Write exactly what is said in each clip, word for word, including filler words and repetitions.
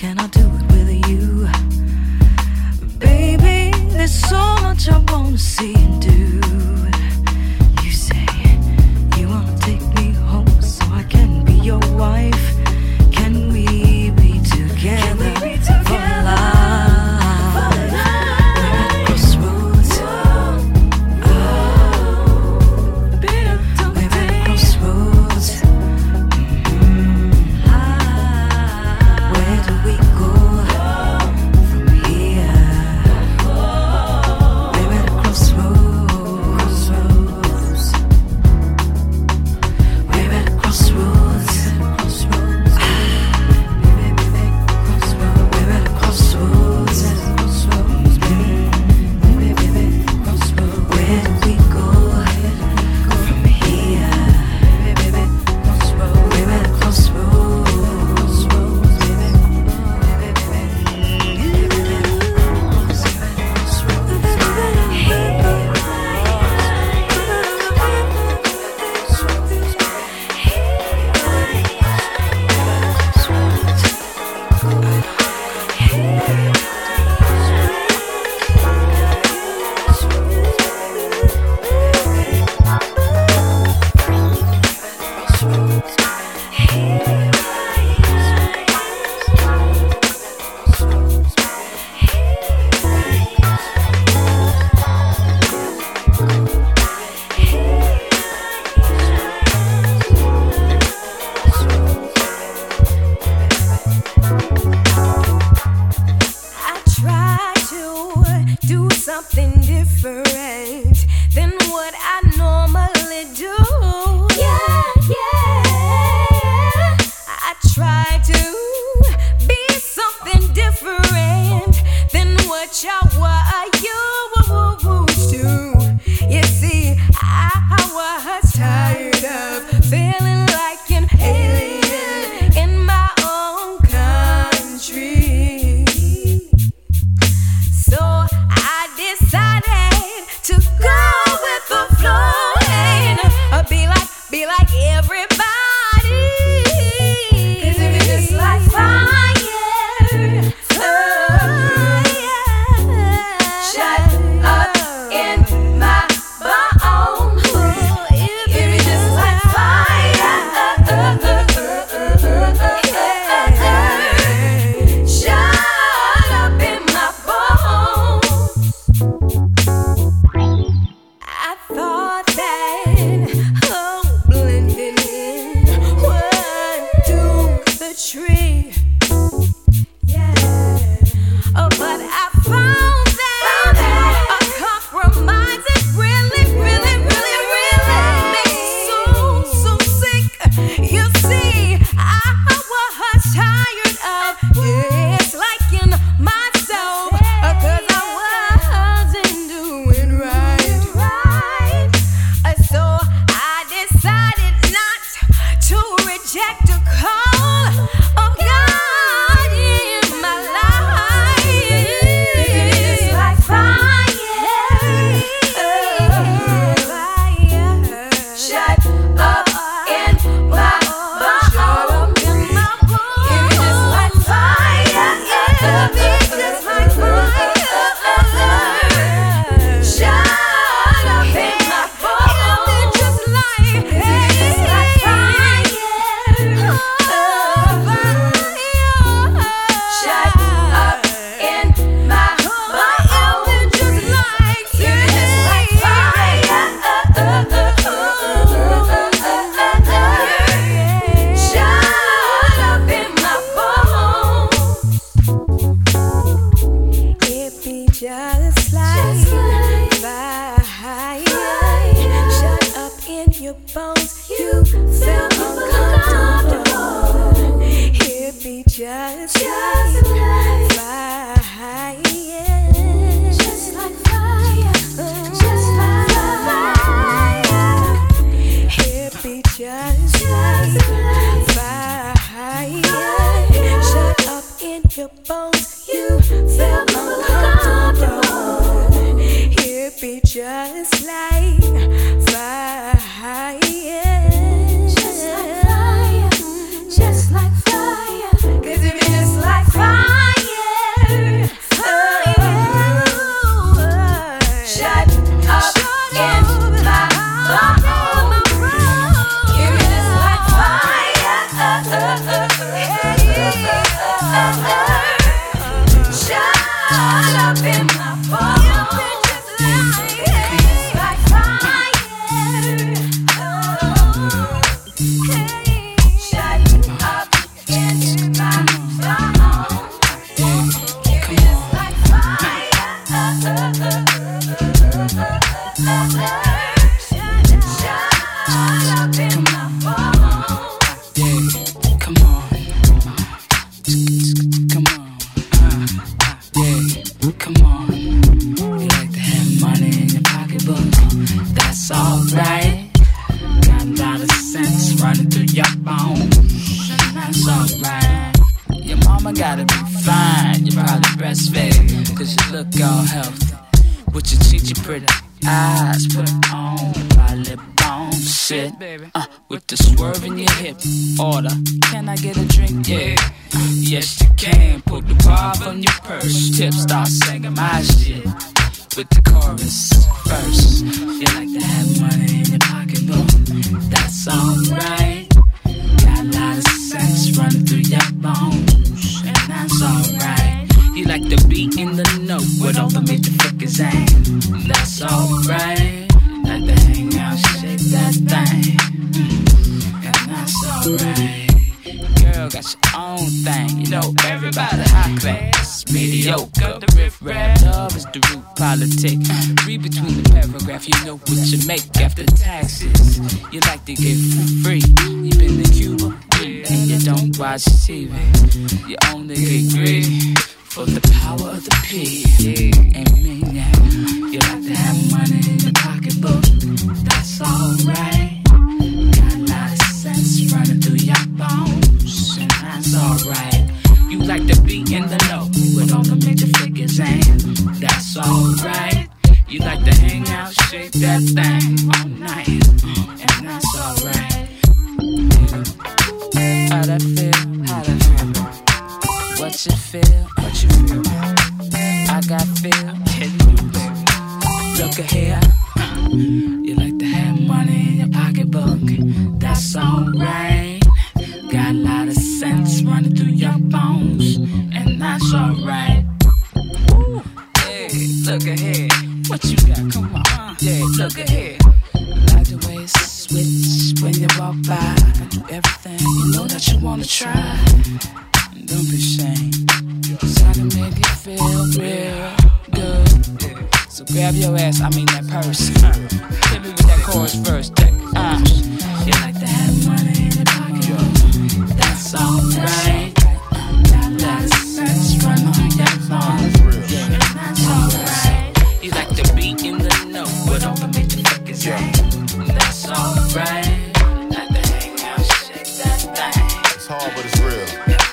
can I do it with you? Baby, there's so much I wanna see and do. You say you wanna take me home so I can be your wife. Can we be together, can we be together for life? For life. We're at crossroads. Oh, baby, don't we're at crossroads. Mm-hmm. Where do we go from here? We're at crossroads. We're at crossroads. We're at crossroads. Where do we go from here? We're at crossroads. I try to do something different than what I normally do. Yeah, yeah. I try to be something different than what y'all were used to. You see, I was tired of feeling like an alien in my own country. So I decided to go with the flow and uh, be like, be like everybody. 'Cause it is just like fire, fire, shut up in my bones. It is just like fire, shut up in my bones. I thought that oh, blending in would do the trick. Yeah. Oh, but I found that a compromise is really, really, really, really makes you so, so sick. You see, I was tired of disliking myself because I wasn't doing right. Uh, So I decided not to reject a call of God in my life. It's like fire, shut up in my bones. It's just like fire, it's just like fire, shut up in my bones. It's just like, it's like fire, shut up in my bones. It's just like, it's like fire, shut up in my bones. It be just like fire, shut up in your bones. You feel uncomfortable. It be just like fire, just like fire, just like fire. It be just like fire, shut up in your bones. You feel uncomfortable. It be just like fire, just like fire, just like fire. 'Cause it be just like fire. up in my bones. It's like fire. Oh, hey, shutting up in my bones. It's like fire. Shut up in my bones. Yeah, come on. Come on. Uh, yeah, come on. You like to have money in your pocketbook? That's alright. Got a lot of sense running through your bones. That's alright. Your mama gotta be fine. You probably breastfed, cause you look all healthy. With your cheeky pretty eyes, put on my lip balm shit. Uh, with the swerve in your hip. Order, can I get a drink? Yeah. Uh, yes, you can. Pull the bar from your purse. Tip, start singing my shit. With the chorus first. You like to have money in your pocketbook? That's alright. Got a lot of sense running through your bones. And that's alright. You like the beat in the note with all the major figures ain't. That's alright. Like to hang out, shake that thing. Mm. And that's alright. Girl got your own thing. You know everybody high class, mediocre. The riff rap love is the root politic. Read between the paragraph, you know what you make after taxes. You like to get free. You been to Cuba and you don't watch T V. You only get greedy for the power of the P, yeah, and me, yeah. You like to have money in your pocketbook? That's alright. Got a lot of sense running through your bones, and that's alright. You like to be in the know with all the major figures, and that's alright. You like to hang out, shake that thing all night, and that's alright. Yeah. How that feel? How that feel? What you feel? What you feel? I got feel. Look at here. You like to have money in your pocketbook? That's alright. Got a lot of sense running through your bones, and that's alright. Hey, look at here. What you got? Come on. Yeah, look at here. Like the way it's switch when you walk by. I do everything you know that you wanna try. Don't be ashamed, cause I can make it feel real good. So grab your ass, I mean that purse. Uh, hit me with that chorus first. Uh, you like to have money in your pocket? That's alright. Got a lot of sense running through your phone. Yeah, that's alright. You like the beat in the note with all the major figures. Yeah, that's alright. Like to hang out, shake that thing. It's hard, but it's real.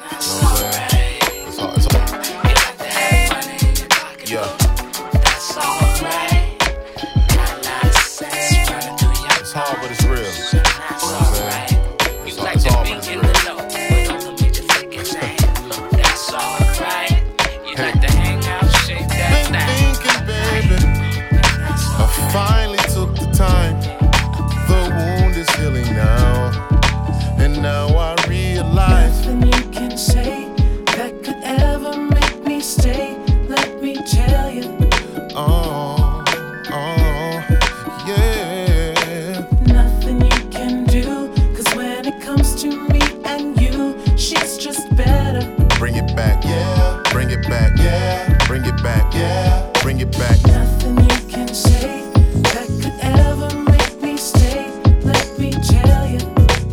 Finally took the time. The wound is healing now, and now I realize nothing you can say that could ever make me stay. Let me tell you. Oh, oh, yeah. Nothing you can do, cause when it comes to me and you, she's just better. Bring it back, yeah. Bring it back, yeah. Bring it back, yeah. Bring it back. Nothing you can say that could ever make me stay. Let me tell you.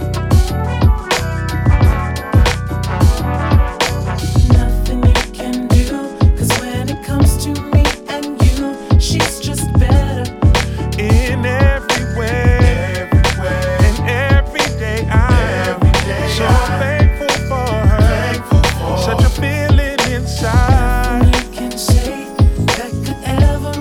Nothing you can do, cause when it comes to me and you, she's just better. In every way, Everywhere. and every day I'm Every day so I'm thankful for her. Thankful for Such a feeling inside. Nothing you can say that could ever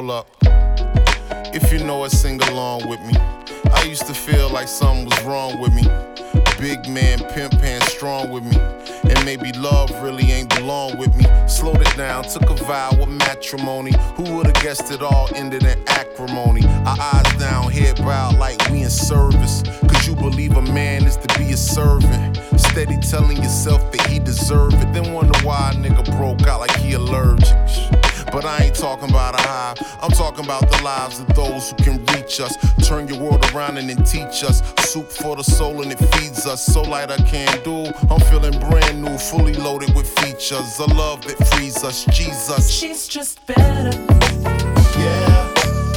Hold up. If you know it, sing along with me. I used to feel like something was wrong with me. Big man, pimp hand strong with me. And maybe love really ain't belong with me. Slowed it down, took a vow of matrimony. Who would've guessed it all ended in acrimony? Our eyes down, head bowed like we in service. Cause you believe a man is to be a servant. Steady telling yourself that he deserve it. Then wonder why a nigga broke out like he allergic. But I ain't talking about a high. I'm talking about the lives of those who can reach us. Turn your world around and then teach us. Soup for the soul and it feeds us. So light I can't do. I'm feeling brand new, fully loaded with features. A love that frees us, Jesus. She's just better. Yeah,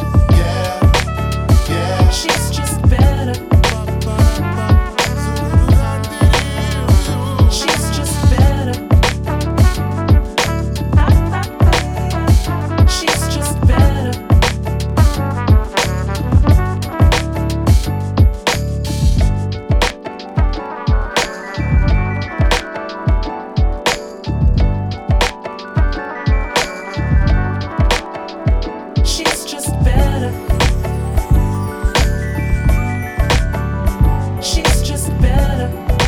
yeah, yeah. She's just better. She's just better. She's just better. She's just better. She's just better.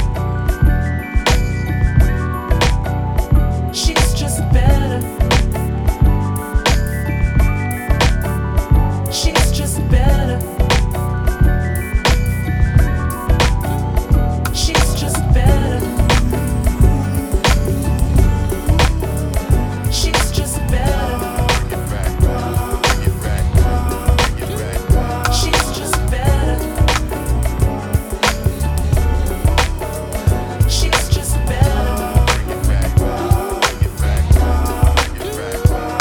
She's just better. She's just better. She's just better. She's just better. Get back, get back, get back. She's just better. She's just better. Get back, get back, get back, get back.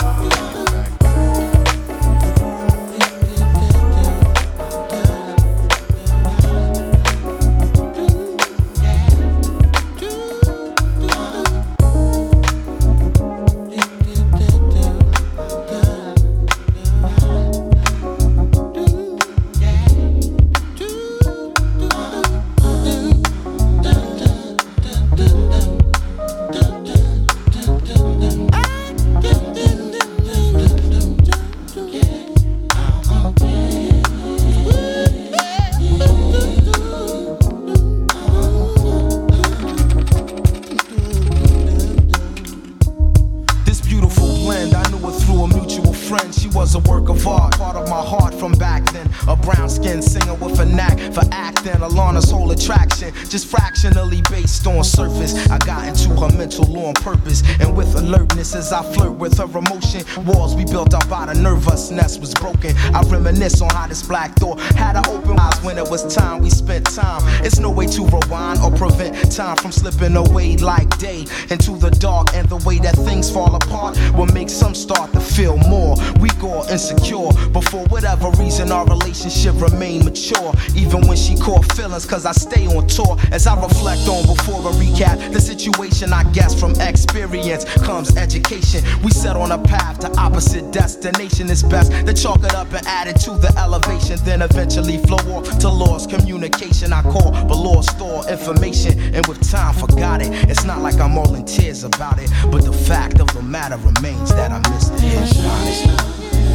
This beautiful blend, I knew her through a mutual friend. She was a work of art, part of my heart from back then. A brown-skinned singer with a knack for acting. Alana's whole attraction, just fractionally based on surface. I got into her mental law on purpose, and with alertness as I flirt with her emotion. Walls we built up out of nervousness was broken. I reminisce on how this black door had her open eyes when it was time we spent time. It's no way to rewind or prevent time from slipping away like day into the dark, and the way that things fall apart will make some start to feel more weak or insecure. But for whatever reason our relationship remained mature, even when she caught feelings, cause I stay on tour. As I reflect on before a recap the situation, I guess from experience comes education. We set on a path to opposite destination. It's best to chalk it up and add it to the elevation, then eventually flow off to lost communication. I call but lost store information, and with time forgot it. It's not like I'm all in tears about it, but the fact of the matter remains that I missed the headshot.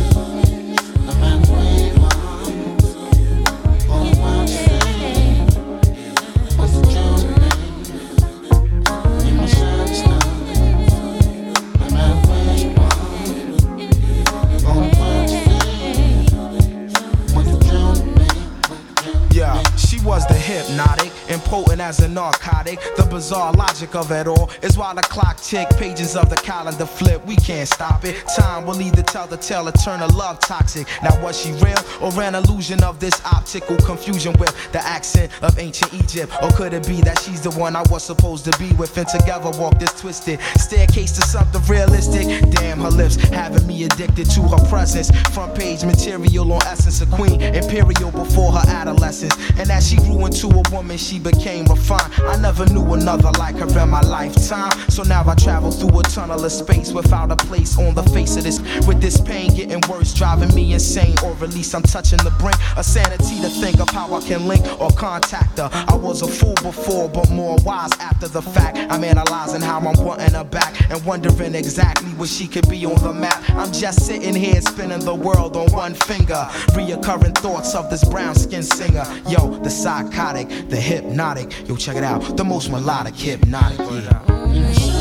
Yeah, she was the hypnotic, impotent as a narcotic. The bizarre logic of it all is while the clock tick, pages of the calendar flip, we can't stop it. Time will either tell the tale or turn a love toxic. Now was she real or an illusion of this optical confusion with the accent of ancient Egypt? Or could it be that she's the one I was supposed to be with, and together walk this twisted staircase to something realistic? Damn, her lips having me addicted to her presence. Front page material on essence, a queen imperial before her adolescence. And as she grew into a woman, she became refined. I never knew another like her in my lifetime. So now I travel through a tunnel of space without a place on the face of this. With this pain getting worse, driving me insane, or at least I'm touching the brink of sanity to think of how I can link or contact her. I was a fool before, but more wise after the fact. I'm analyzing how I'm wanting her back and wondering exactly where she could be on the map. I'm just sitting here spinning the world on one finger, reoccurring thoughts of this brown skin singer. Yo, the psychotic, the hypnotic. Yo, check it out, the most melodic, hypnotic. Yeah.